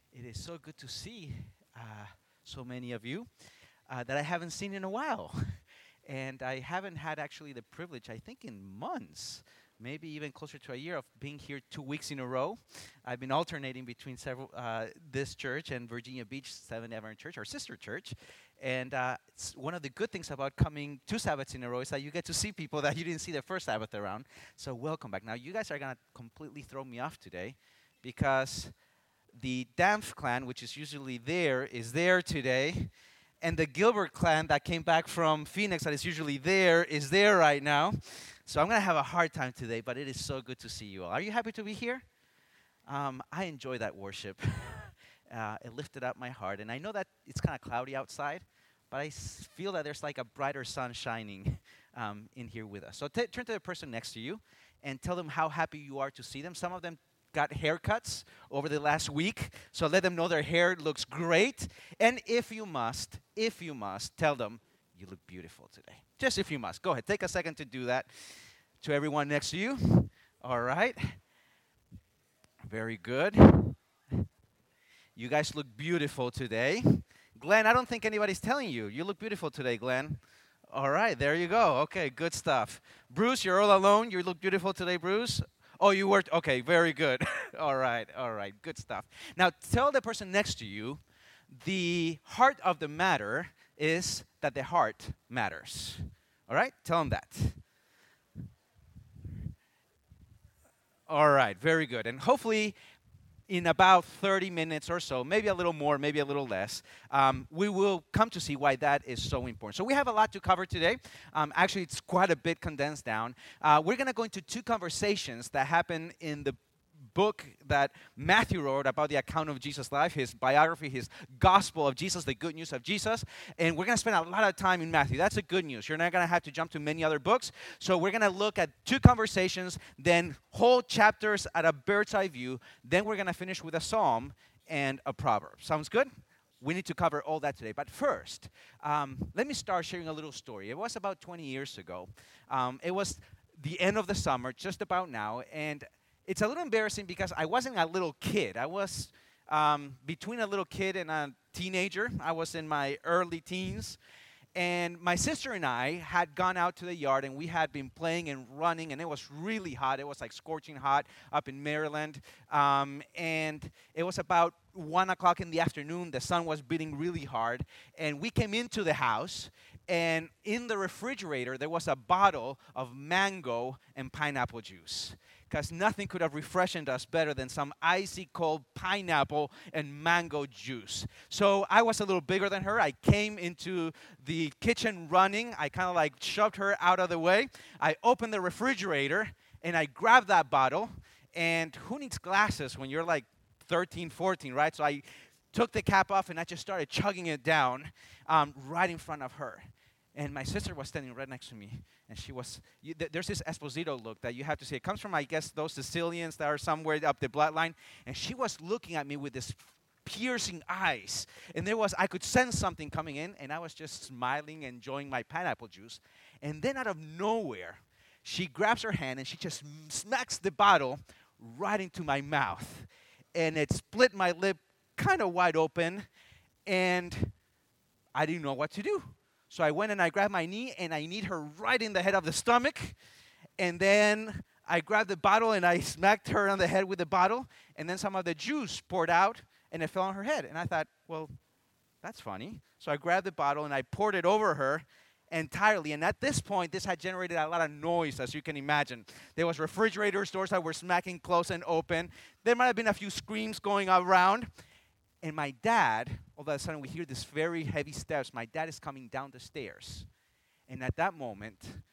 It is so good to see so many of you that I haven't seen in a while. And I haven't had actually the privilege, I think, in months, maybe even closer to a year, of being here 2 weeks in a row. I've been alternating between this church and Virginia Beach Seventh Adventist Church, our sister church. And it's one of the good things about coming 2 Sabbaths in a row is that you get to see people that you didn't see the first Sabbath around. So welcome back. Now, you guys are going to completely throw me off today because the Danf clan, which is usually there, is there today. And the Gilbert clan that came back from Phoenix, that is usually there, is there right now. So I'm going to have a hard time today, but it is so good to see you all. Are you happy to be here? I enjoy that worship. It lifted up my heart. And I know that it's kind of cloudy outside, but I feel that there's like a brighter sun shining in here with us. So turn to the person next to you and tell them how happy you are to see them. Some of them got haircuts over the last week, so let them know their hair looks great. And if you must, tell them you look beautiful today. Just if you must. Go ahead, take a second to do that to everyone next to you. All right. Very good. You guys look beautiful today. Glenn, I don't think anybody's telling you. You look beautiful today, Glenn. All right, there you go. Okay, good stuff. Bruce, you're all alone. You look beautiful today, Bruce. Oh, you worked. Okay, very good. All right, good stuff. Now, tell the person next to you the heart of the matter is that the heart matters. All right, tell them that. All right, very good. And hopefully, in about 30 minutes or so, maybe a little more, maybe a little less, we will come to see why that is so important. So we have a lot to cover today. Actually, it's quite a bit condensed down. We're going to go into two conversations that happen in the book that Matthew wrote about the account of Jesus' life, his biography, his gospel of Jesus, the good news of Jesus. And we're going to spend a lot of time in Matthew. That's the good news. You're not going to have to jump to many other books. So we're going to look at two conversations, then whole chapters at a bird's eye view. Then we're going to finish with a psalm and a proverb. Sounds good? We need to cover all that today. But first, let me start sharing a little story. It was about 20 years ago. It was the end of the summer, just about now, and it's a little embarrassing because I wasn't a little kid. I was between a little kid and a teenager. I was in my early teens. And my sister and I had gone out to the yard, and we had been playing and running, and it was really hot. It was like scorching hot up in Maryland. And it was about 1 o'clock in the afternoon. The sun was beating really hard. And we came into the house, and in the refrigerator, there was a bottle of mango and pineapple juice, because nothing could have refreshed us better than some icy cold pineapple and mango juice. So I was a little bigger than her. I came into the kitchen running. I kind of like shoved her out of the way. I opened the refrigerator, and I grabbed that bottle. And who needs glasses when you're like 13, 14, right? So I took the cap off, and I just started chugging it down right in front of her. And my sister was standing right next to me, and she was, there's this Esposito look that you have to see. It comes from, I guess, those Sicilians that are somewhere up the bloodline. And she was looking at me with this piercing eyes. And I could sense something coming in, and I was just smiling, enjoying my pineapple juice. And then out of nowhere, she grabs her hand, and she just smacks the bottle right into my mouth. And it split my lip kind of wide open, and I didn't know what to do. So I went and I grabbed my knee, and I kneed her right in the head of the stomach. And then I grabbed the bottle, and I smacked her on the head with the bottle. And then some of the juice poured out, and it fell on her head. And I thought, well, that's funny. So I grabbed the bottle, and I poured it over her entirely. And at this point, this had generated a lot of noise, as you can imagine. There was refrigerator doors that were smacking closed and open. There might have been a few screams going around. And my dad, all of a sudden we hear this very heavy steps. My dad is coming down the stairs. And at that moment,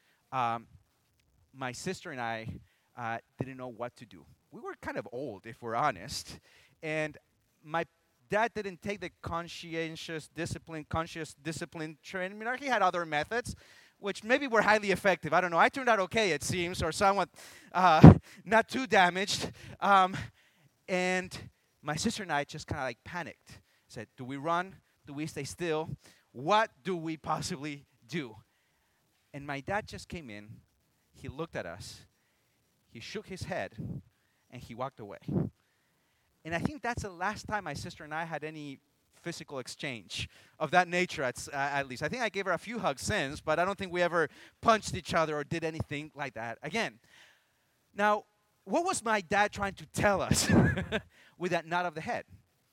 my sister and I didn't know what to do. We were kind of old, if we're honest. And my dad didn't take the conscious discipline training. I mean, he had other methods, which maybe were highly effective. I don't know. I turned out okay, it seems, or somewhat not too damaged. And my sister and I just kind of like panicked. Said, do we run? Do we stay still? What do we possibly do? And my dad just came in. He looked at us. He shook his head, and he walked away. And I think that's the last time my sister and I had any physical exchange of that nature, at least. I think I gave her a few hugs since, but I don't think we ever punched each other or did anything like that again. Now, what was my dad trying to tell us with that nod of the head?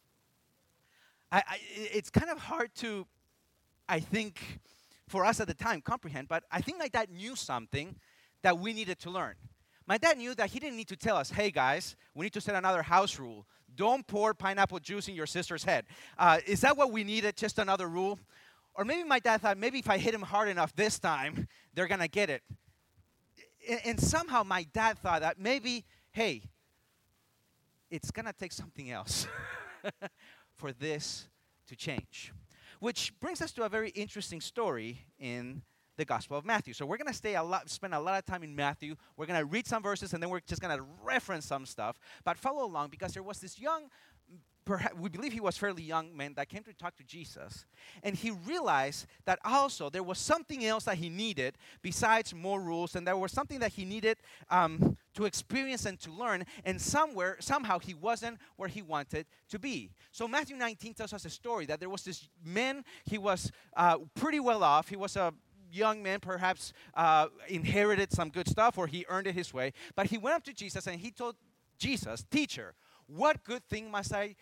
It's kind of hard to, I think, for us at the time, comprehend, but I think my dad knew something that we needed to learn. My dad knew that he didn't need to tell us, hey guys, we need to set another house rule. Don't pour pineapple juice in your sister's head. Is that what we needed, just another rule? Or maybe my dad thought, maybe if I hit him hard enough this time, they're going to get it. And somehow my dad thought that maybe, hey, it's going to take something else for this to change. Which brings us to a very interesting story in the Gospel of Matthew. So we're going to spend a lot of time in Matthew. We're going to read some verses, and then we're just going to reference some stuff. But follow along, because there was this young, we believe he was fairly young man that came to talk to Jesus. And he realized that also there was something else that he needed besides more rules, and there was something that he needed to experience and to learn, and somehow he wasn't where he wanted to be. So Matthew 19 tells us a story that there was this man. He was pretty well off. He was a young man, perhaps inherited some good stuff, or he earned it his way. But he went up to Jesus and he told Jesus, "Teacher, what good thing must I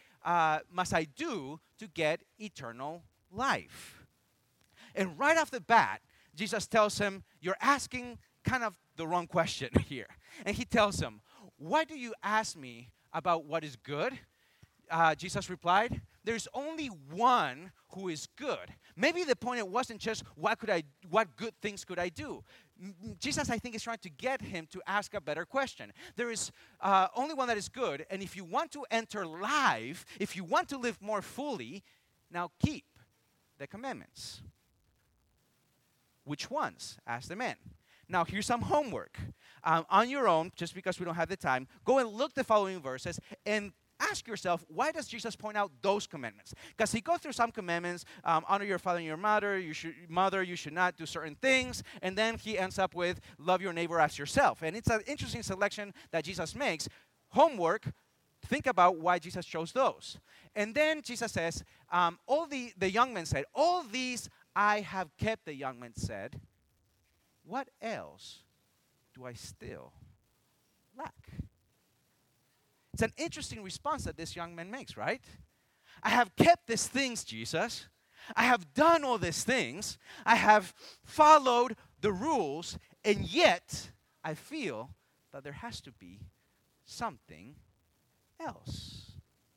do to get eternal life?" And right off the bat, Jesus tells him, "You're asking kind of the wrong question here." And he tells him, "Why do you ask me about what is good?" Jesus replied, "There's only one who is good." Maybe the point, it wasn't just what good things could I do. Jesus, I think, is trying to get him to ask a better question. There is only one that is good, and if you want to enter life, if you want to live more fully, now keep the commandments. "Which ones?" asked the man. Now, here's some homework. On your own, just because we don't have the time, go and look the following verses and ask yourself, why does Jesus point out those commandments? Because he goes through some commandments, honor your father and your mother, you should not do certain things, and then he ends up with love your neighbor as yourself. And it's an interesting selection that Jesus makes. Homework, think about why Jesus chose those. And then Jesus says, the young man said, "All these I have kept," the young man said. "What else do I still lack?" It's an interesting response that this young man makes, right? "I have kept these things, Jesus. I have done all these things. I have followed the rules, and yet I feel that there has to be something else."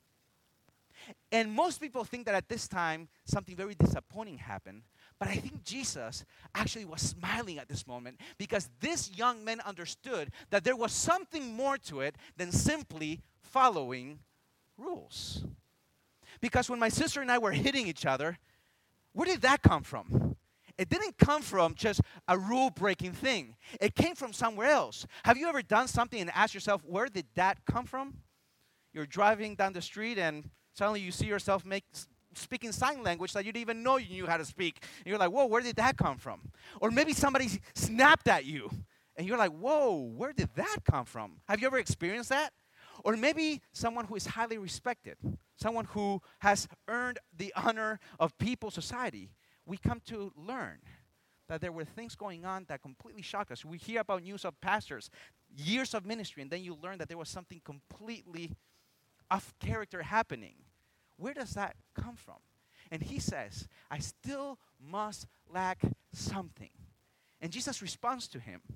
And most people think that at this time, something very disappointing happened. But I think Jesus actually was smiling at this moment, because this young man understood that there was something more to it than simply following rules. Because when my sister and I were hitting each other, where did that come from? It didn't come from just a rule-breaking thing. It came from somewhere else. Have you ever done something and asked yourself, where did that come from? You're driving down the street and suddenly you see yourself speaking sign language that you didn't even know you knew how to speak. And you're like, whoa, where did that come from? Or maybe somebody snapped at you, and you're like, whoa, where did that come from? Have you ever experienced that? Or maybe someone who is highly respected, someone who has earned the honor of people's society. We come to learn that there were things going on that completely shocked us. We hear about news of pastors, years of ministry, and then you learn that there was something completely off character happening. Where does that come from? And he says, "I still must lack something." And Jesus responds to him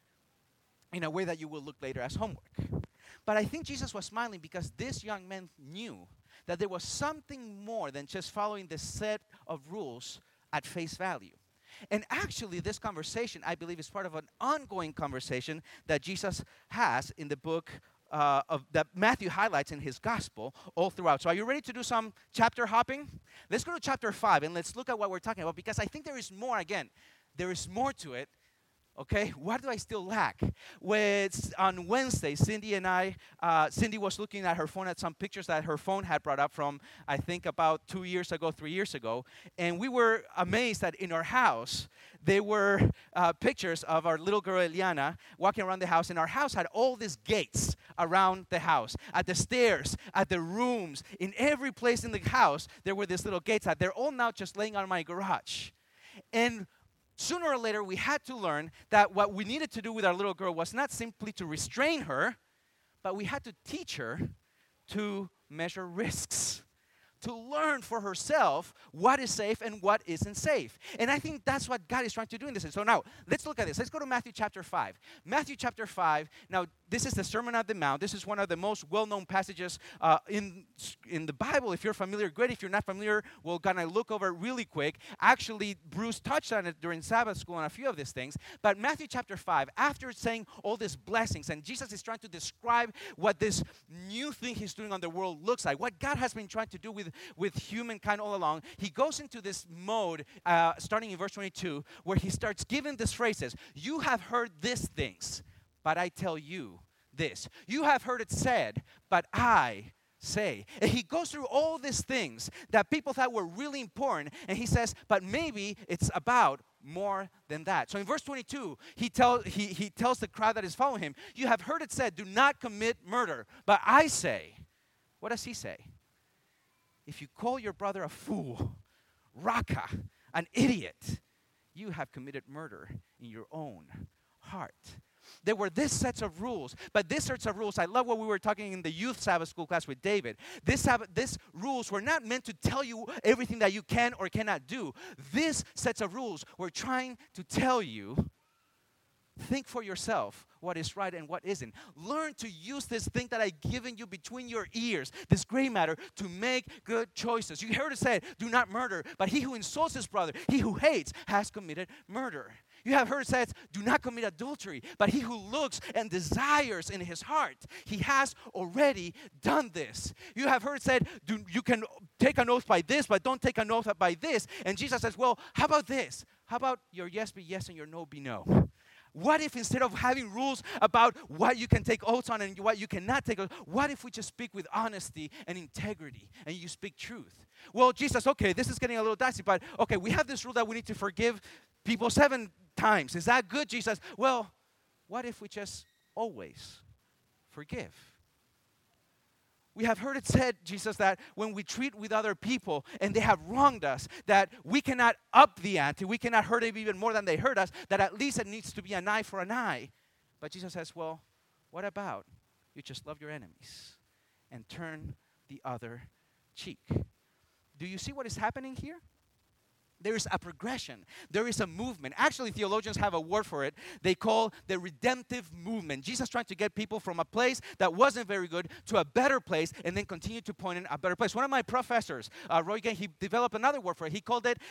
in a way that you will look later as homework. But I think Jesus was smiling because this young man knew that there was something more than just following the set of rules at face value. And actually, this conversation, I believe, is part of an ongoing conversation that Jesus has in the book that Matthew highlights in his gospel all throughout. So are you ready to do some chapter hopping? Let's go to chapter 5 and let's look at what we're talking about, because I think there is more. Again, there is more to it. Okay, what do I still lack? On Wednesday, Cindy was looking at her phone at some pictures that her phone had brought up from, I think, about 2 years ago, 3 years ago. And we were amazed that in our house, there were pictures of our little girl, Eliana, walking around the house. And our house had all these gates around the house, at the stairs, at the rooms. In every place in the house, there were these little gates. They're all now just laying on my garage. And sooner or later, we had to learn that what we needed to do with our little girl was not simply to restrain her, but we had to teach her to measure risks, to learn for herself what is safe and what isn't safe. And I think that's what God is trying to do in this. So now, let's look at this. Let's go to Matthew chapter 5. Matthew chapter 5, now this is the Sermon on the Mount. This is one of the most well-known passages in the Bible. If you're familiar, great. If you're not familiar, we'll kind of look over it really quick. Actually, Bruce touched on it during Sabbath school on a few of these things. But Matthew chapter 5, after saying all these blessings, and Jesus is trying to describe what this new thing he's doing on the world looks like, what God has been trying to do with humankind all along, he goes into this mode, starting in verse 22, where he starts giving these phrases. You have heard these things, but I tell you this. You have heard it said, but I say. And he goes through all these things that people thought were really important, and he says, but maybe it's about more than that. So in verse 22, he tells the crowd that is following him, you have heard it said, do not commit murder. But I say, what does he say? If you call your brother a fool, raka, an idiot, you have committed murder in your own heart. There were these sets of rules, but these sets of rules, I love what we were talking in the youth Sabbath school class with David. These rules were not meant to tell you everything that you can or cannot do. These sets of rules were trying to tell you, think for yourself what is right and what isn't. Learn to use this thing that I've given you between your ears, this gray matter, to make good choices. You heard it said, do not murder, but he who insults his brother, he who hates, has committed murder. You have heard it said, do not commit adultery, but he who looks and desires in his heart, he has already done this. You have heard it said, you can take an oath by this, but don't take an oath by this. And Jesus says, well, how about this? How about your yes be yes and your no be no? What if instead of having rules about what you can take oaths on and what you cannot take oaths, what if we just speak with honesty and integrity and you speak truth? Well, Jesus, okay, this is getting a little dicey, but okay, we have this rule that we need to forgive people 7 times. Is that good, Jesus? Well, what if we just always forgive? We have heard it said, Jesus, that when we treat with other people and they have wronged us, that we cannot up the ante, we cannot hurt them even more than they hurt us, that at least it needs to be an eye for an eye. But Jesus says, well, what about you just love your enemies and turn the other cheek? Do you see what is happening here? There is a progression. There is a movement. Actually, theologians have a word for it. They call the redemptive movement. Jesus trying to get people from a place that wasn't very good to a better place and then continue to point in a better place. One of my professors, Roy Gay, he developed another word for it. He called it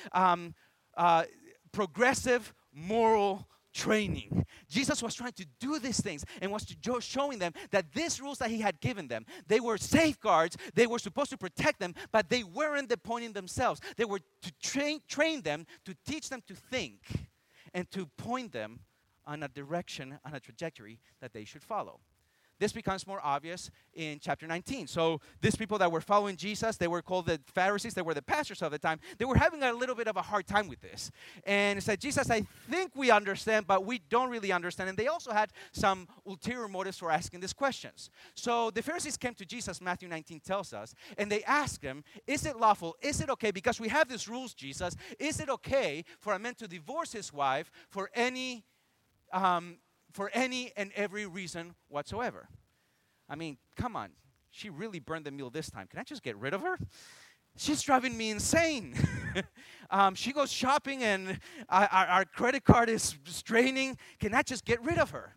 progressive moral training. Jesus was trying to do these things and was showing them that these rules that he had given them, they were safeguards, they were supposed to protect them, but they weren't the point in themselves. They were to train them, to teach them to think, and to point them on a direction, on a trajectory that they should follow. This becomes more obvious in chapter 19. So these people that were following Jesus, they were called the Pharisees. They were the pastors of the time. They were having a little bit of a hard time with this. And it said, Jesus, I think we understand, but we don't really understand. And they also had some ulterior motives for asking these questions. So the Pharisees came to Jesus, Matthew 19 tells us, and they asked him, is it lawful? Is it okay? Because we have these rules, Jesus. Is it okay for a man to divorce his wife for any and every reason whatsoever? I mean, come on. She really burned the meal this time. Can I just get rid of her? She's driving me insane. She goes shopping and our credit card is straining. Can I just get rid of her?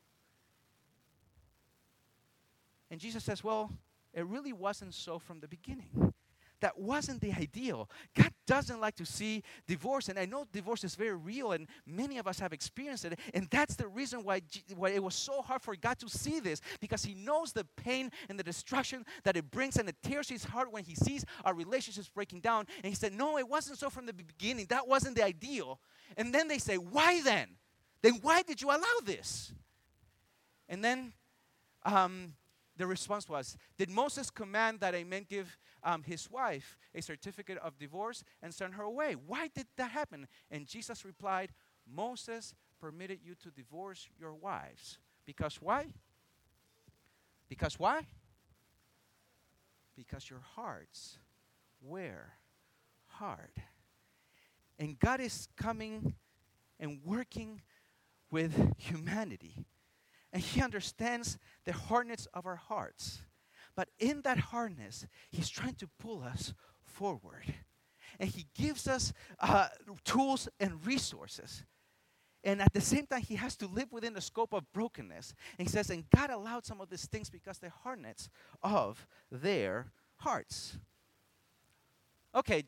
And Jesus says, well, it really wasn't so from the beginning. That wasn't the ideal. God doesn't like to see divorce, and I know divorce is very real, and many of us have experienced it, and that's the reason why it was so hard for God to see this, because he knows the pain and the destruction that it brings, and it tears his heart when he sees our relationships breaking down, and he said, no, it wasn't so from the beginning. That wasn't the ideal. And then they say, why then? then why did you allow this? And then the response was, did Moses command that a man give his wife a certificate of divorce and send her away? Why did that happen? And Jesus replied, Moses permitted you to divorce your wives. Because why? Because why? Because your hearts were hard. And God is coming and working with humanity. And He understands the hardness of our hearts. But in that hardness, He's trying to pull us forward. And He gives us tools and resources. And at the same time, He has to live within the scope of brokenness. And He says, and God allowed some of these things because the hardness of their hearts. Okay,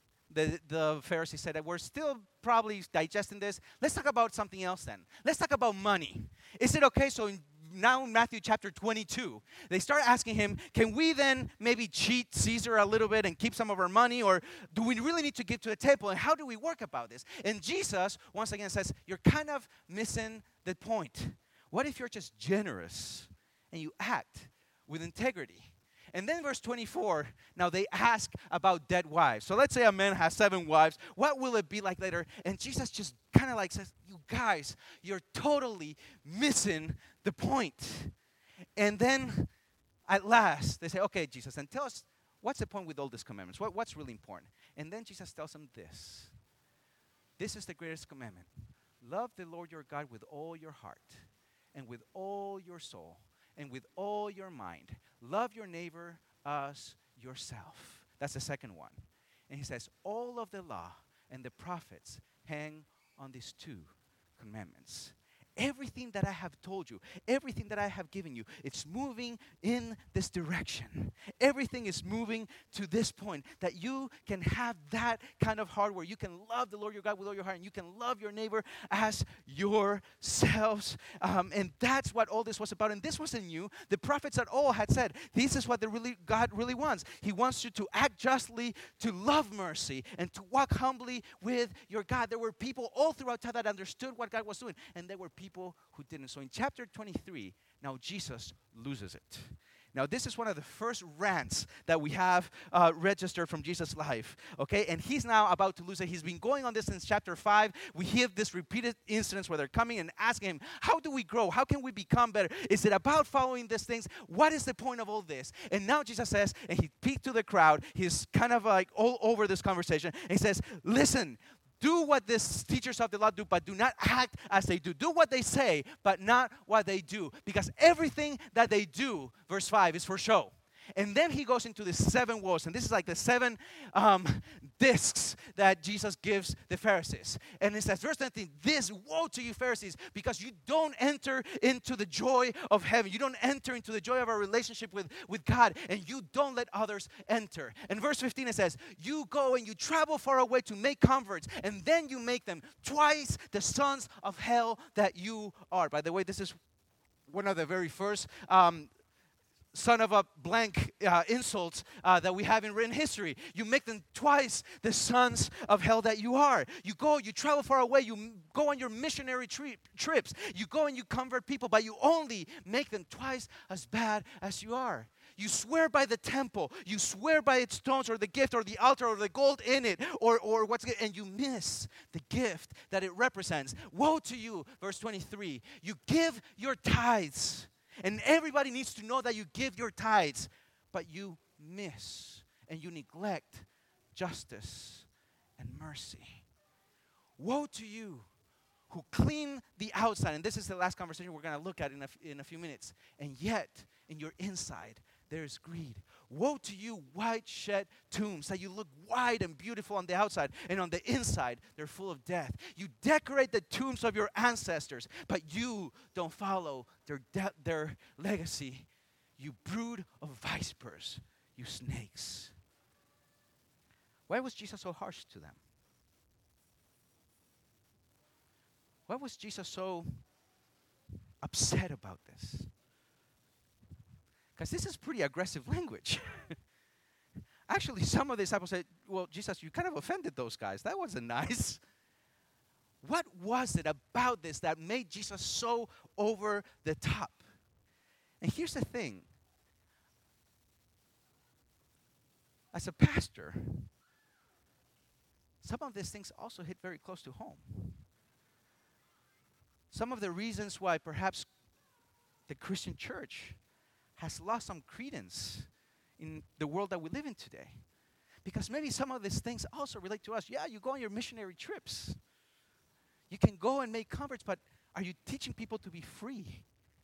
the Pharisees said that we're still probably digesting this. Let's talk about something else then. Let's talk about money. Is it okay? So now in Matthew chapter 22, they start asking Him, can we then maybe cheat Caesar a little bit and keep some of our money? Or do we really need to give to the table? And how do we work about this? And Jesus, once again, says, you're kind of missing the point. What if you're just generous and you act with integrity? And then verse 24, now they ask about dead wives. So let's say a man has 7 wives. What will it be like later? And Jesus just kind of like says, you guys, you're totally missing the point. And then at last they say, okay, Jesus, and tell us, what's the point with all these commandments? What's really important? And then Jesus tells them this. This is the greatest commandment. Love the Lord your God with all your heart and with all your soul and with all your mind. Love your neighbor as yourself. That's the second one. And He says, all of the law and the prophets hang on these 2 commandments. Everything that I have told you, everything that I have given you, it's moving in this direction. Everything is moving to this point that you can have that kind of heart where you can love the Lord your God with all your heart and you can love your neighbor as yourselves. And that's what all this was about. And this wasn't new. The prophets at all had said, this is what God really wants. He wants you to act justly, to love mercy, and to walk humbly with your God. There were people all throughout time that understood what God was doing, and there were people who didn't. So in chapter 23, now Jesus loses it. Now this is one of the first rants that we have registered from Jesus' life, okay? And He's now about to lose it. He's been going on this since chapter 5. We hear this repeated incidents where they're coming and asking Him, how do we grow? How can we become better? Is it about following these things? What is the point of all this? And now Jesus says, and He speaks to the crowd. He's kind of like all over this conversation. And He says, listen, do what these teachers of the law do, but do not act as they do. Do what they say, but not what they do. Because everything that they do, verse 5, is for show. And then He goes into the 7 woes. And this is like the 7 discs that Jesus gives the Pharisees. And it says, verse 19, this, woe to you Pharisees, because you don't enter into the joy of heaven. You don't enter into the joy of our relationship with God. And you don't let others enter. And verse 15 it says, you go and you travel far away to make converts. And then you make them twice the sons of hell that you are. By the way, this is one of the very first son of a blank insults that we have in written history. You make them twice the sons of hell that you are. You go, you travel far away, you go on your missionary trips. You go and you convert people, but you only make them twice as bad as you are. You swear by the temple. You swear by its stones or the gift or the altar or the gold in it or what's it, and you miss the gift that it represents. Woe to you, verse 23. You give your tithes. And everybody needs to know that you give your tithes, but you miss and you neglect justice and mercy. Woe to you who clean the outside, and this is the last conversation we're going to look at in a few minutes, and yet in your inside there is greed. Woe to you, white shed tombs, that you look white and beautiful on the outside, and on the inside, they're full of death. You decorate the tombs of your ancestors, but you don't follow their legacy. You brood of vipers, you snakes. Why was Jesus so harsh to them? Why was Jesus so upset about this? Because this is pretty aggressive language. Actually, some of the disciples said, well, Jesus, you kind of offended those guys. That wasn't nice. What was it about this that made Jesus so over the top? And here's the thing. As a pastor, some of these things also hit very close to home. Some of the reasons why perhaps the Christian church has lost some credence in the world that we live in today. Because maybe some of these things also relate to us. Yeah, you go on your missionary trips. You can go and make converts, but are you teaching people to be free?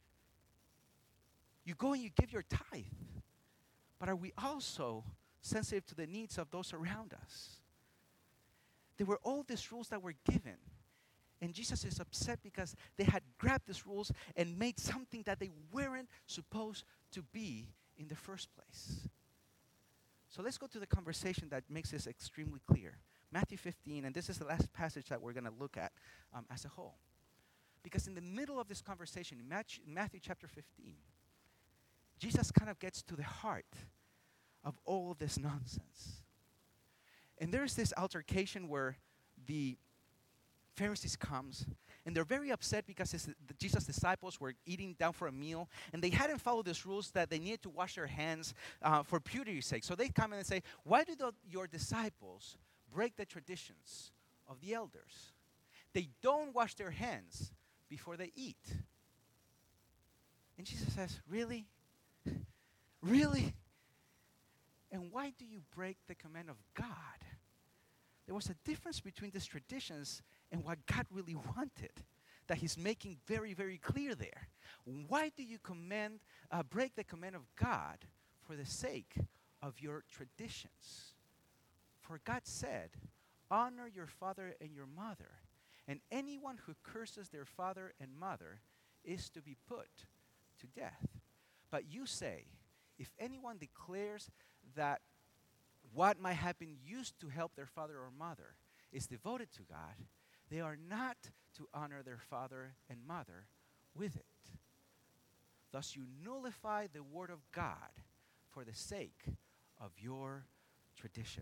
You go and you give your tithe. But are we also sensitive to the needs of those around us? There were all these rules that were given. And Jesus is upset because they had grabbed these rules and made something that they weren't supposed to be in the first place. So let's go to the conversation that makes this extremely clear. Matthew 15, and this is the last passage that we're going to look at as a whole. Because in the middle of this conversation, in Matthew chapter 15, Jesus kind of gets to the heart of all of this nonsense. And there's this altercation where the Pharisees comes, and they're very upset because Jesus' disciples were eating down for a meal, and they hadn't followed these rules that they needed to wash their hands for purity's sake. So they come in and say, why do your disciples break the traditions of the elders? They don't wash their hands before they eat. And Jesus says, really? Really? And why do you break the command of God? There was a difference between these traditions and what God really wanted that he's making very, very clear there. Why do you break the command of God for the sake of your traditions? For God said, honor your father and your mother, and anyone who curses their father and mother is to be put to death. But you say, if anyone declares that what might have been used to help their father or mother is devoted to God, they are not to honor their father and mother with it. Thus you nullify the word of God for the sake of your tradition.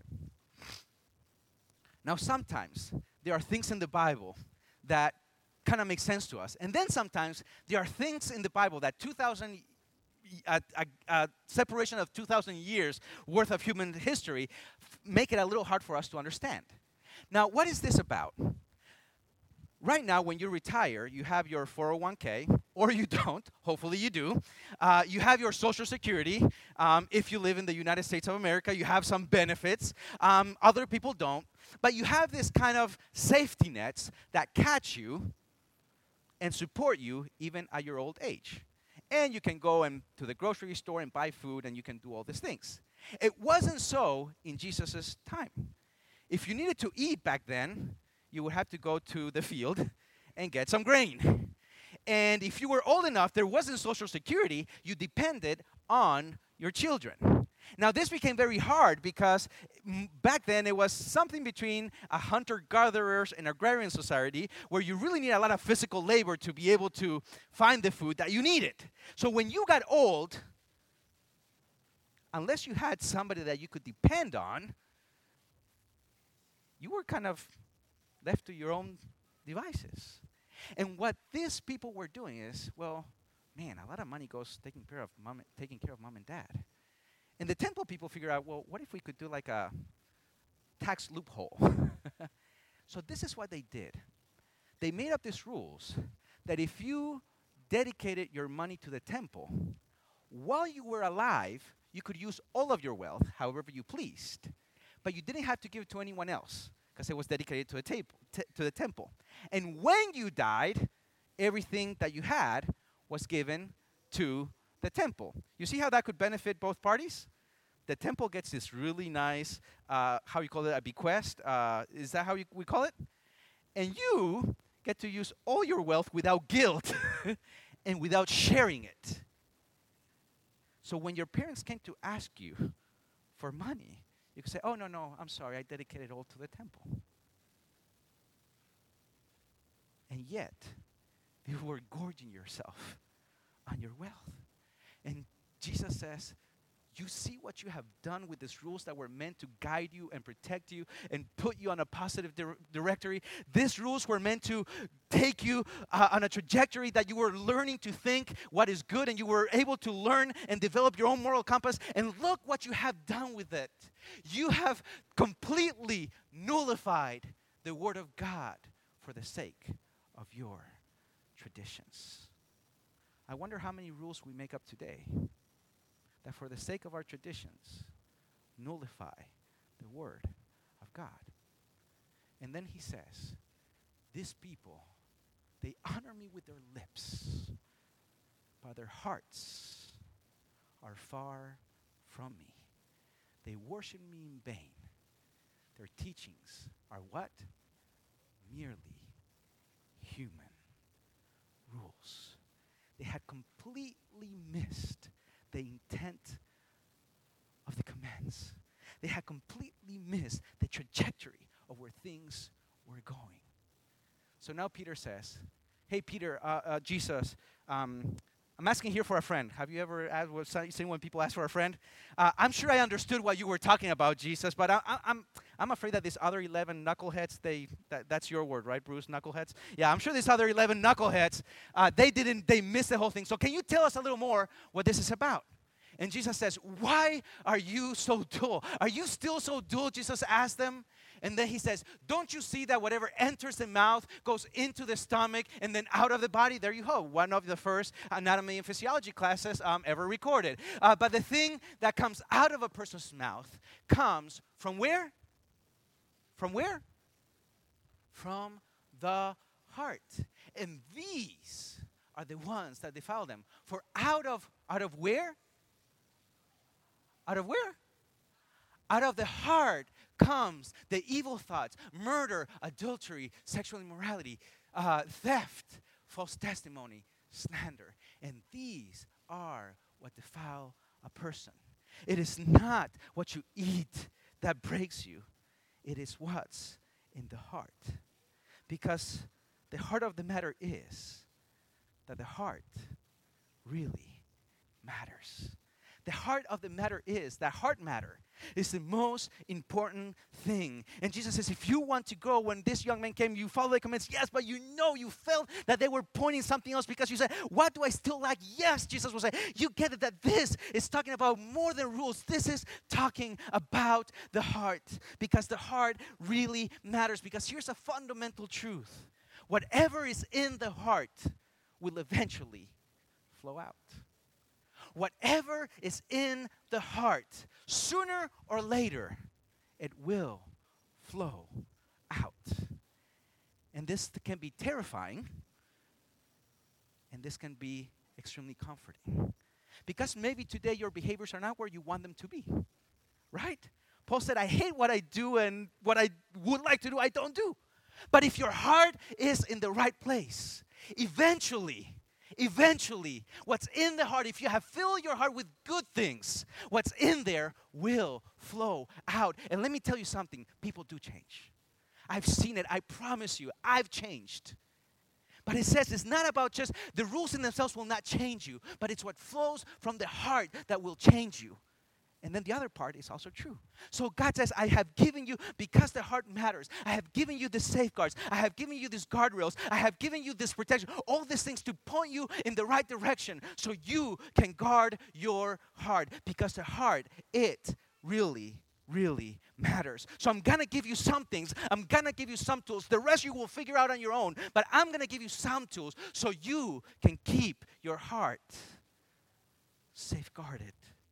Now sometimes there are things in the Bible that kind of make sense to us. And then sometimes there are things in the Bible that a separation of 2,000 years worth of human history make it a little hard for us to understand. Now, what is this about? Right now, when you retire, you have your 401k, or you don't. Hopefully you do. You have your Social Security. If you live in the United States of America, you have some benefits. Other people don't. But you have this kind of safety nets that catch you and support you even at your old age. And you can go to the grocery store and buy food, and you can do all these things. It wasn't so in Jesus' time. If you needed to eat back then, you would have to go to the field and get some grain. And if you were old enough, there wasn't Social Security, you depended on your children. Now, this became very hard because back then it was something between a hunter-gatherers and agrarian society where you really need a lot of physical labor to be able to find the food that you needed. So when you got old, unless you had somebody that you could depend on, you were kind of left to your own devices. And what these people were doing is, well, man, a lot of money goes taking care of mom and dad. And the temple people figure out, well, what if we could do like a tax loophole? So this is what they did. They made up these rules that if you dedicated your money to the temple, while you were alive, you could use all of your wealth however you pleased. But you didn't have to give it to anyone else because it was dedicated to the temple. And when you died, everything that you had was given to the temple. You see how that could benefit both parties? The temple gets this really nice, how you call it, a bequest. Is that how we call it? And you get to use all your wealth without guilt and without sharing it. So when your parents came to ask you for money, you could say, oh, no, I'm sorry, I dedicated it all to the temple. And yet, you were gorging yourself on your wealth. And Jesus says, You see what you have done with these rules that were meant to guide you and protect you and put you on a positive directory? These rules were meant to take you on a trajectory that you were learning to think what is good, and you were able to learn and develop your own moral compass. And look what you have done with it. You have completely nullified the Word of God for the sake of your traditions. I wonder how many rules we make up today that for the sake of our traditions nullify the Word of God. And then he says, these people, they honor me with their lips, but their hearts are far from me. They worship me in vain. Their teachings are what? Merely human rules. They had completely missed the intent of the commands. They had completely missed the trajectory of where things were going. So now Peter says, hey, Peter, Jesus, I'm asking here for a friend. Have you ever seen when people ask for a friend? I'm sure I understood what you were talking about, Jesus, but I'm afraid that these other 11 knuckleheads, that's your word, right, Bruce? Knuckleheads? Yeah, I'm sure these other 11 knuckleheads, they missed the whole thing. So can you tell us a little more what this is about? And Jesus says, why are you so dull? Are you still so dull? Jesus asked them. And then he says, don't you see that whatever enters the mouth goes into the stomach and then out of the body? There you go. One of the first anatomy and physiology classes ever recorded. But the thing that comes out of a person's mouth comes from where? From where? From the heart. And these are the ones that defile them. For out of where? Out of where? Out of the heart comes the evil thoughts, murder, adultery, sexual immorality, theft, false testimony, slander. And these are what defile a person. It is not what you eat that breaks you. It is what's in the heart. Because the heart of the matter is that the heart really matters. The heart of the matter is that heart matter is the most important thing. And Jesus says, if you want to go, when this young man came, you follow the commands. Yes, but you felt that they were pointing something else because you said, what do I still lack? Yes, Jesus will say, you get it, that this is talking about more than rules. This is talking about the heart, because the heart really matters. Because here's a fundamental truth. Whatever is in the heart will eventually flow out. Whatever is in the heart, sooner or later, it will flow out. And this can be terrifying, and this can be extremely comforting. Because maybe today your behaviors are not where you want them to be, right? Paul said, I hate what I do, and what I would like to do, I don't do. But if your heart is in the right place, eventually, what's in the heart, if you have filled your heart with good things, what's in there will flow out. And let me tell you something, people do change. I've seen it, I promise you, I've changed. But it says it's not about just the rules in themselves will not change you, but it's what flows from the heart that will change you. And then the other part is also true. So God says, I have given you, because the heart matters, I have given you the safeguards, I have given you these guardrails, I have given you this protection, all these things to point you in the right direction so you can guard your heart. Because the heart, it really matters. So I'm going to give you some things. I'm going to give you some tools. The rest you will figure out on your own. But I'm going to give you some tools so you can keep your heart safeguarded.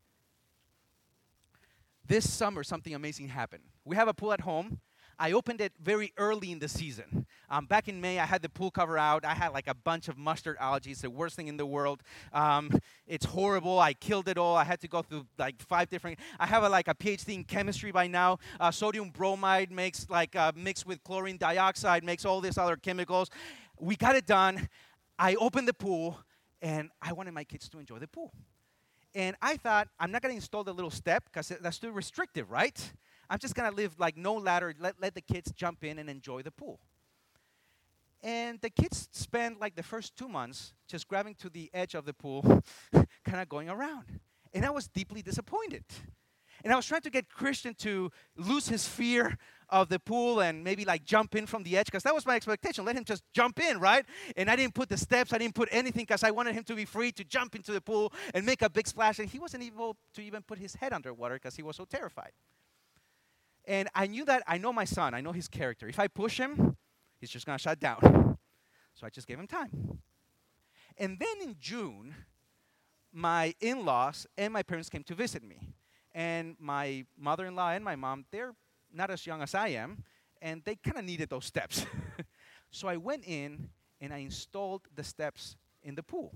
This summer, something amazing happened. We have a pool at home. I opened it very early in the season. Back in May, I had the pool cover out. I had like a bunch of mustard algae. It's the worst thing in the world. It's horrible. I killed it all. I had to go through like 5 different. I have a PhD in chemistry by now. Sodium bromide makes mixed with chlorine dioxide, makes all these other chemicals. We got it done. I opened the pool, and I wanted my kids to enjoy the pool. And I thought, I'm not going to install the little step because that's too restrictive, right? I'm just going to leave no ladder, let the kids jump in and enjoy the pool. And the kids spend the first 2 months just grabbing to the edge of the pool, kind of going around. And I was deeply disappointed. And I was trying to get Christian to lose his fear of the pool and maybe like jump in from the edge, because that was my expectation. Let him just jump in, right? And I didn't put the steps, I didn't put anything, because I wanted him to be free to jump into the pool and make a big splash. And he wasn't able to even put his head underwater because he was so terrified. And I knew that, I know my son, I know his character. If I push him, he's just going to shut down. So I just gave him time. And then in June, my in-laws and my parents came to visit me. And my mother-in-law and my mom, they're not as young as I am, and they kind of needed those steps. So I went in and I installed the steps in the pool.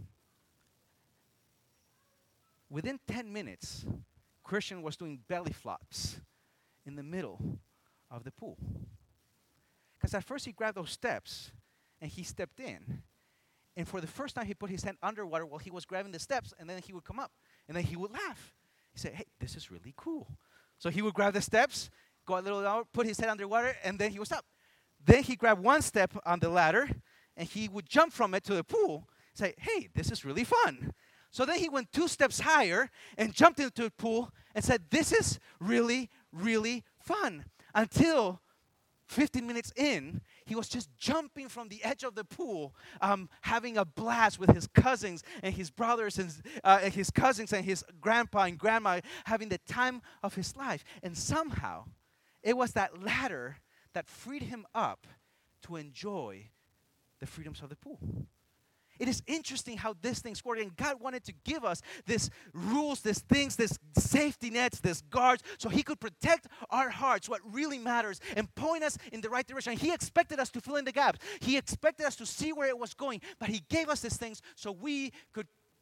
Within 10 minutes, Christian was doing belly flops in the middle of the pool. Because at first he grabbed those steps and he stepped in. And for the first time, he put his hand underwater while he was grabbing the steps, and then he would come up, and then he would laugh. He said, hey, this is really cool. So he would grab the steps, go a little down, put his head underwater, and then he would stop. Then he grabbed one step on the ladder, and he would jump from it to the pool, say, hey, this is really fun. So then he went 2 steps higher and jumped into the pool and said, this is really, really fun. Until 15 minutes in, he was just jumping from the edge of the pool, having a blast with his cousins and his brothers and his cousins and his grandpa and grandma, having the time of his life. And somehow, it was that ladder that freed him up to enjoy the freedoms of the pool. It is interesting how these things work, and God wanted to give us these rules, these things, these safety nets, these guards, so He could protect our hearts, what really matters, and point us in the right direction. He expected us to fill in the gaps. He expected us to see where it was going, but He gave us these things so we could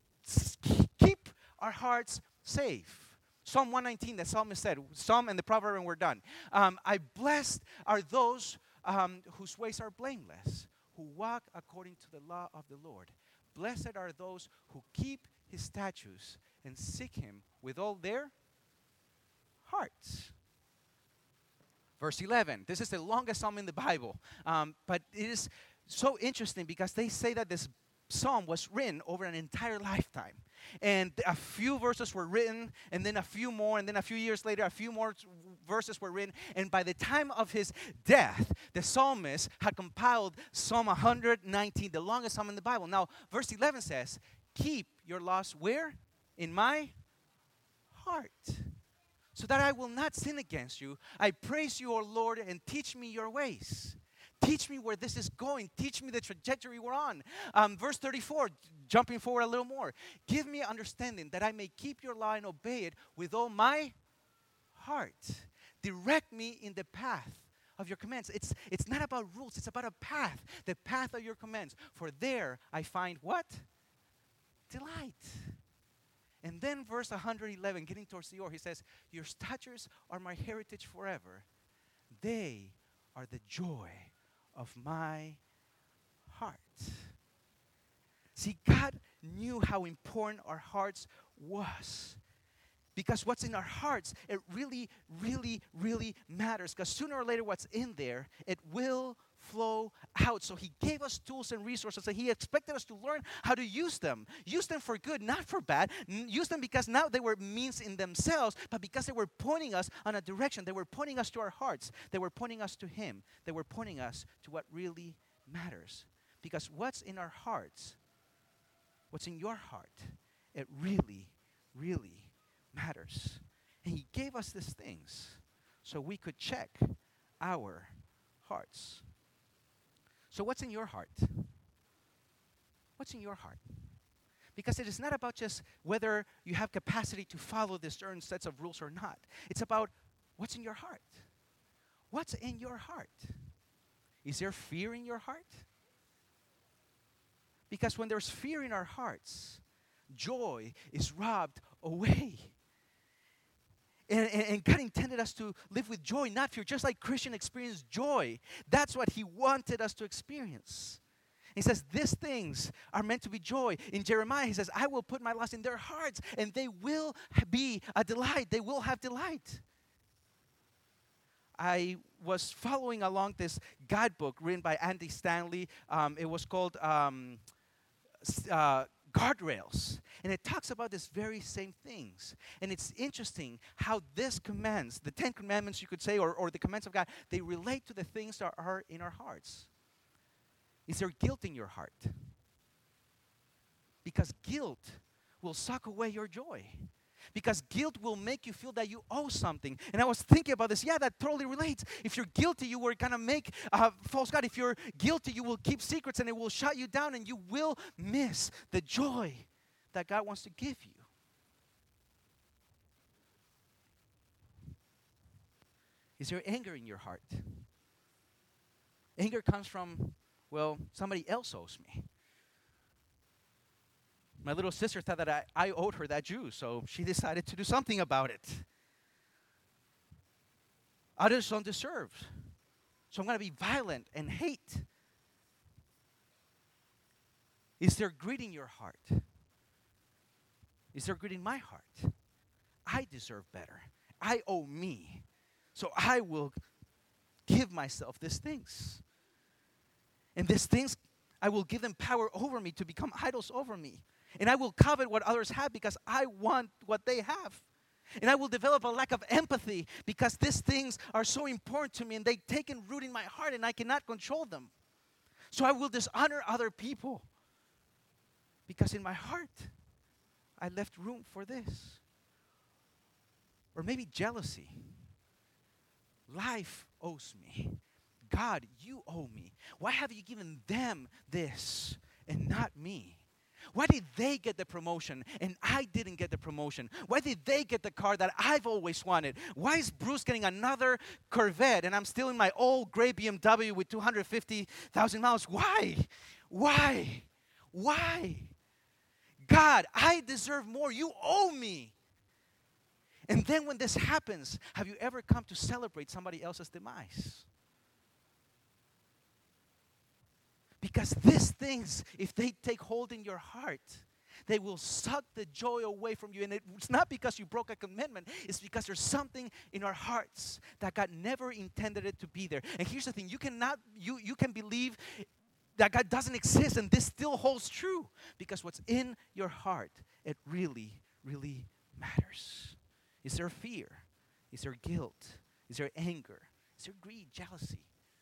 keep our hearts safe. Psalm 119, the psalmist said, Psalm and the proverb, and we're done. I blessed are those whose ways are blameless, who walk according to the law of the Lord. Blessed are those who keep His statutes and seek Him with all their hearts. Verse 11. This is the longest psalm in the Bible. But it is so interesting because they say that this psalm was written over an entire lifetime. And a few verses were written, and then a few more, and then a few years later, a few more verses were written. And by the time of his death, the psalmist had compiled Psalm 119, the longest psalm in the Bible. Now, verse 11 says, keep your laws where? In my heart, so that I will not sin against you. I praise you, O Lord, and teach me your ways. Teach me where this is going. Teach me the trajectory we're on. Verse 34, jumping forward a little more. Give me understanding that I may keep your law and obey it with all my heart. Direct me in the path of your commands. It's not about rules. It's about a path. The path of your commands. For there I find what? Delight. And then verse 111, getting towards the end, he says, your statutes are my heritage forever. They are the joy of my heart. See, God knew how important our hearts was. Because what's in our hearts, it really, really, really matters. Because sooner or later, what's in there, it will flow out. So He gave us tools and resources, and He expected us to learn how to use them. Use them for good, not for bad. Use them because now they were means in themselves, but because they were pointing us on a direction. They were pointing us to our hearts. They were pointing us to Him. They were pointing us to what really matters. Because what's in our hearts, what's in your heart, it really, really matters. And He gave us these things so we could check our hearts. So what's in your heart? What's in your heart? Because it is not about just whether you have capacity to follow these certain sets of rules or not. It's about what's in your heart. What's in your heart? Is there fear in your heart? Because when there's fear in our hearts, joy is robbed away. And God intended us to live with joy, not fear. Just like Christian experienced joy. That's what He wanted us to experience. He says, these things are meant to be joy. In Jeremiah, He says, I will put my laws in their hearts, and they will be a delight. They will have delight. I was following along this guidebook written by Andy Stanley. It was called guardrails. And it talks about this very same things. And it's interesting how this commands, the 10 commandments you could say, or the commands of God, they relate to the things that are in our hearts. Is there guilt in your heart? Because guilt will suck away your joy. Because guilt will make you feel that you owe something. And I was thinking about this. Yeah, that totally relates. If you're guilty, you were going to make a false God. If you're guilty, you will keep secrets and it will shut you down and you will miss the joy that God wants to give you. Is there anger in your heart? Anger comes from, well, somebody else owes me. My little sister thought that I owed her that juice, so she decided to do something about it. Others don't deserve. So I'm going to be violent and hate. Is there greed in your heart? Is there greed in my heart? I deserve better. I owe me. So I will give myself these things. And these things, I will give them power over me to become idols over me. And I will covet what others have because I want what they have. And I will develop a lack of empathy because these things are so important to me and they've taken root in my heart and I cannot control them. So I will dishonor other people because in my heart, I left room for this. Or maybe jealousy. Life owes me. God, you owe me. Why have you given them this and not me? Why did they get the promotion and I didn't get the promotion? Why did they get the car that I've always wanted? Why is Bruce getting another Corvette and I'm still in my old gray BMW with 250,000 miles? Why? Why? Why? God, I deserve more. You owe me. And then when this happens, have you ever come to celebrate somebody else's demise? Because these things, if they take hold in your heart, they will suck the joy away from you. And it's not because you broke a commandment. It's because there's something in our hearts that God never intended it to be there. And here's the thing. You can believe that God doesn't exist and this still holds true. Because what's in your heart, it really, really matters. Is there fear? Is there guilt? Is there anger? Is there greed, jealousy?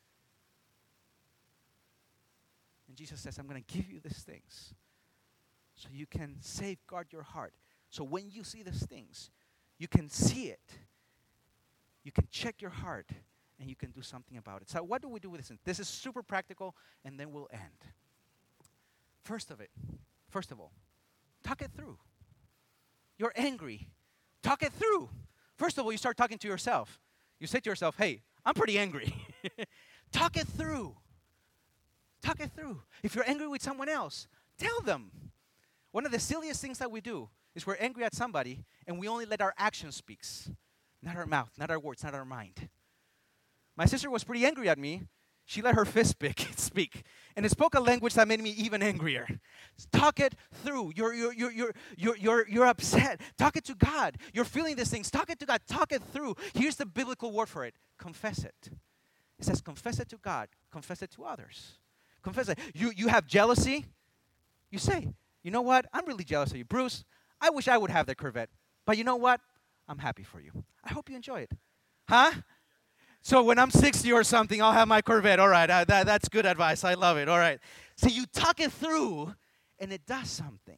And Jesus says, I'm going to give you these things so you can safeguard your heart. So when you see these things, you can see it. You can check your heart, and you can do something about it. So what do we do with this? This is super practical, and then we'll end. First of all, talk it through. You're angry. Talk it through. First of all, you start talking to yourself. You say to yourself, hey, I'm pretty angry. Talk it through. Talk it through. If you're angry with someone else, tell them. One of the silliest things that we do is we're angry at somebody and we only let our action speak, not our mouth, not our words, not our mind. My sister was pretty angry at me. She let her fist speak. And it spoke a language that made me even angrier. Talk it through. You're upset. Talk it to God. You're feeling these things. Talk it to God. Talk it through. Here's the biblical word for it. Confess it. It says confess it to God. Confess it to others. Confess it. You have jealousy. You say, you know what? I'm really jealous of you. Bruce, I wish I would have that Corvette. But you know what? I'm happy for you. I hope you enjoy it. Huh? So when I'm 60 or something, I'll have my Corvette. All right, that's good advice. I love it. All right. So you talk it through, and it does something.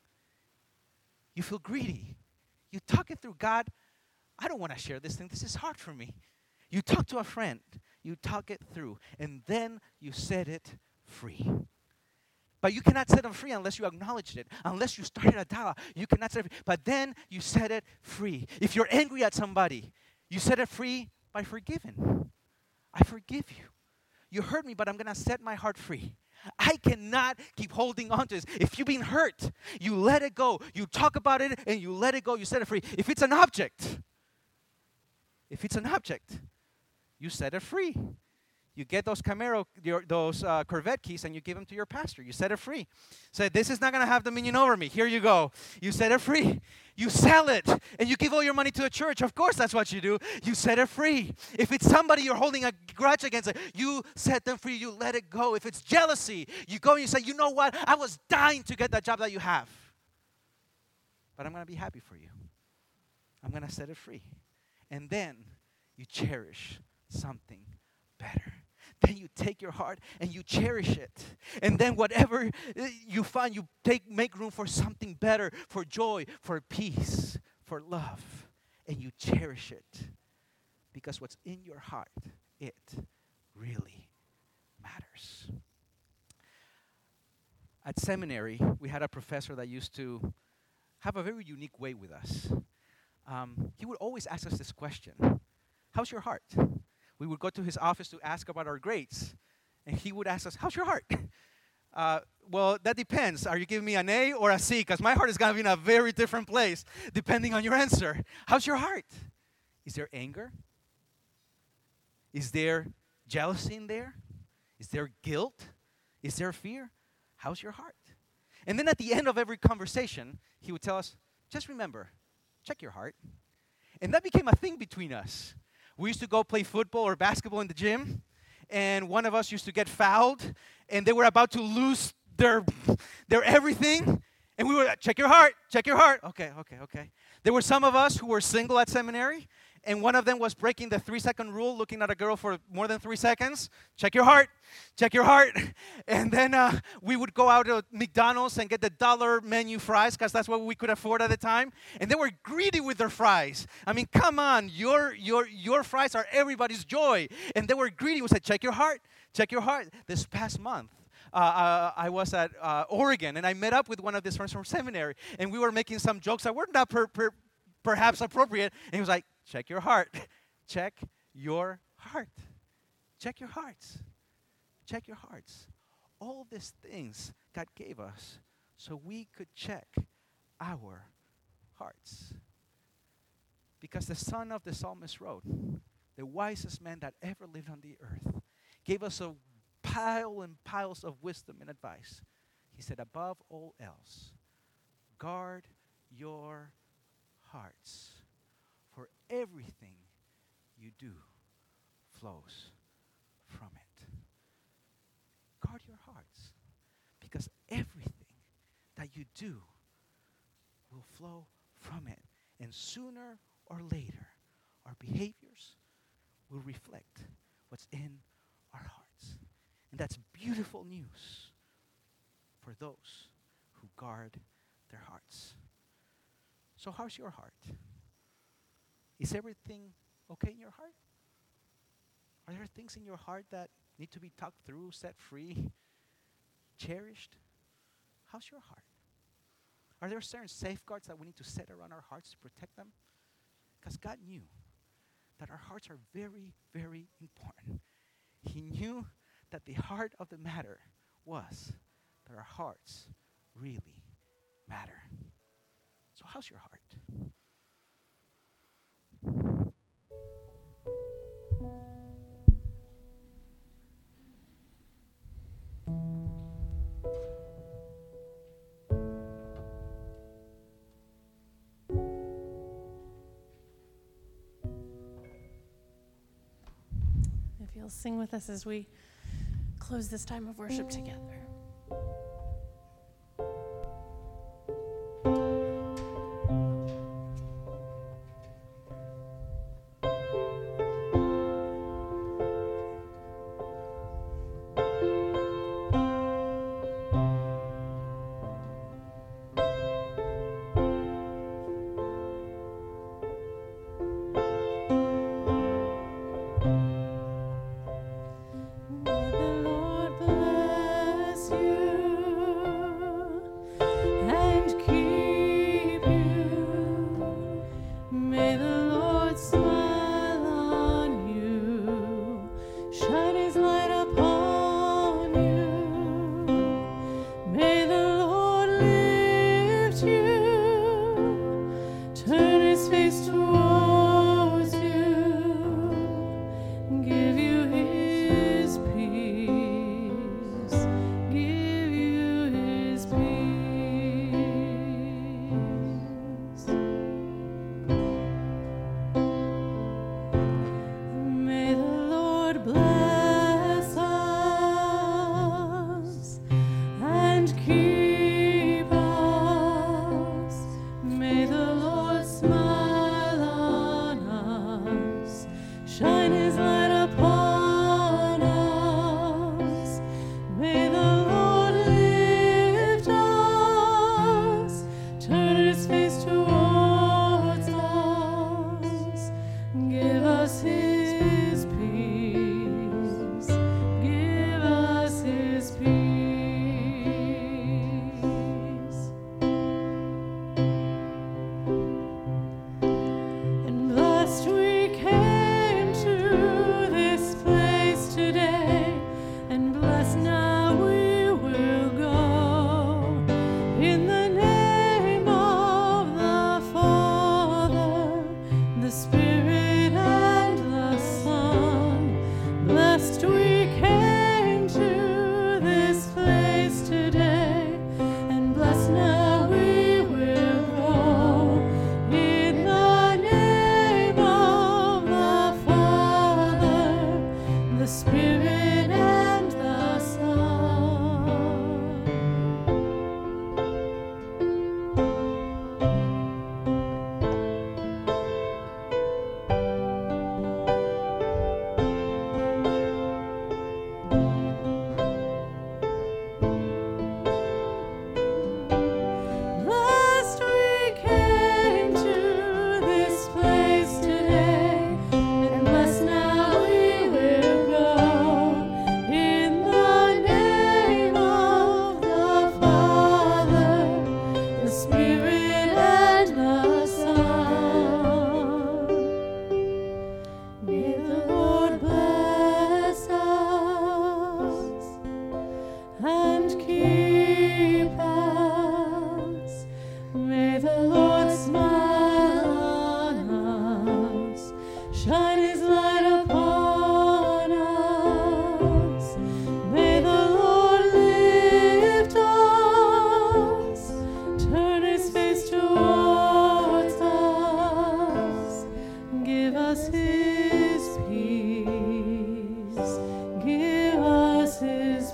You feel greedy. You talk it through. God, I don't want to share this thing. This is hard for me. You talk to a friend. You talk it through, and then you set it free. But you cannot set them free unless you acknowledge it, unless you started a dialogue. You cannot set it free. But then you set it free. If you're angry at somebody, you set it free by forgiving. I forgive you. You hurt me, but I'm going to set my heart free. I cannot keep holding on to this. If you've been hurt, you let it go. You talk about it and you let it go. You set it free. If it's an object, you set it free. You get those those Corvette keys, and you give them to your pastor. You set it free. Say, this is not going to have dominion over me. Here you go. You set it free. You sell it, and you give all your money to the church. Of course, that's what you do. You set it free. If it's somebody you're holding a grudge against, you set them free. You let it go. If it's jealousy, you go and you say, you know what? I was dying to get that job that you have, but I'm going to be happy for you. I'm going to set it free. And then you cherish something better. Then you take your heart and you cherish it. And then whatever you find, you make room for something better, for joy, for peace, for love. And you cherish it. Because what's in your heart, it really matters. At seminary, we had a professor that used to have a very unique way with us. He would always ask us this question: how's your heart? We would go to his office to ask about our grades, and he would ask us, how's your heart? Well, that depends. Are you giving me an A or a C? Because my heart is going to be in a very different place depending on your answer. How's your heart? Is there anger? Is there jealousy in there? Is there guilt? Is there fear? How's your heart? And then at the end of every conversation, he would tell us, just remember, check your heart. And that became a thing between us. We used to go play football or basketball in the gym, and one of us used to get fouled, and they were about to lose their everything, and we were, check your heart, check your heart. Okay. There were some of us who were single at seminary, and one of them was breaking the 3-second rule, looking at a girl for more than 3 seconds. Check your heart, check your heart. And then we would go out to McDonald's and get the $1 menu fries, because that's what we could afford at the time. And they were greedy with their fries. I mean, come on, your fries are everybody's joy. And they were greedy. We said, check your heart, check your heart. This past month, I was at Oregon, and I met up with one of these friends from seminary, and we were making some jokes that were not perhaps appropriate. And he was like, check your heart. Check your heart. Check your hearts. Check your hearts. All these things God gave us so we could check our hearts. Because the son of the psalmist wrote, the wisest man that ever lived on the earth, gave us a pile and piles of wisdom and advice. He said, above all else, guard your hearts, for everything you do flows from it. Guard your hearts, because everything that you do will flow from it. And sooner or later, our behaviors will reflect what's in our hearts. And that's beautiful news for those who guard their hearts. So how's your heart? Is everything okay in your heart? Are there things in your heart that need to be talked through, set free, cherished? How's your heart? Are there certain safeguards that we need to set around our hearts to protect them? Because God knew that our hearts are very, very important. He knew that the heart of the matter was that our hearts really matter. So how's your heart? If you'll sing with us as we close this time of worship together. May the Lord bless shine his light upon us. May the Lord lift us, turn his face towards us, give us his peace, give us his peace. And blessed we came to this place today, and blessed now we will go. In the name of the Father, the Spirit, and the Son. Blessed we came to this place today, and blessed now we will go. In the name of the Father, the Spirit, and the Son. Blessed we came to this place today, and blessed now we will go. In the name of the Father, the Spirit, and the Son. May the Lord bless us and keep us. May the Lord smile on us, shine his light upon us. May the Lord lift us, turn his face towards us, give us his peace, give us his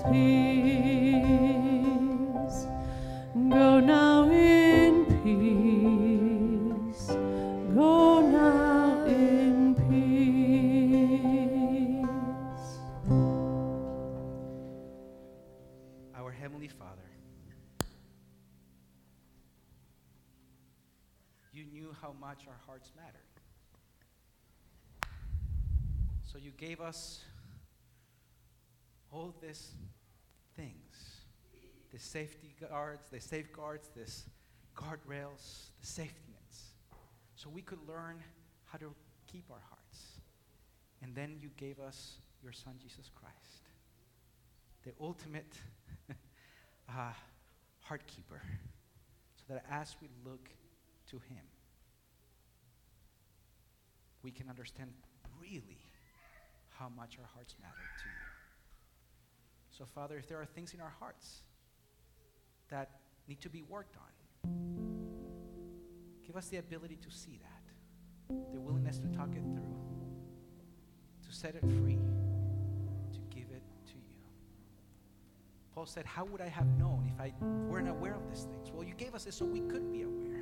peace. Go now in peace, go now in peace. Our Heavenly Father, you knew how much our hearts mattered. So you gave us all these things, the safeguards, this guardrails, the safety nets, so we could learn how to keep our hearts. And then you gave us your Son, Jesus Christ, the ultimate heart keeper, so that as we look to him, we can understand really how much our hearts matter to you. So, Father, if there are things in our hearts that need to be worked on, give us the ability to see that, the willingness to talk it through, to set it free, to give it to you. Paul said, how would I have known if I weren't aware of these things? Well, you gave us this so we could be aware.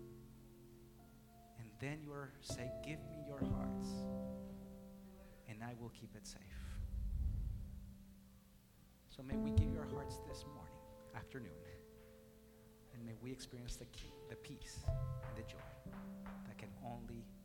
And then you're saying, give me your hearts, and I will keep it safe. So may we give you our hearts this morning, afternoon, and may we experience the peace and the joy that can only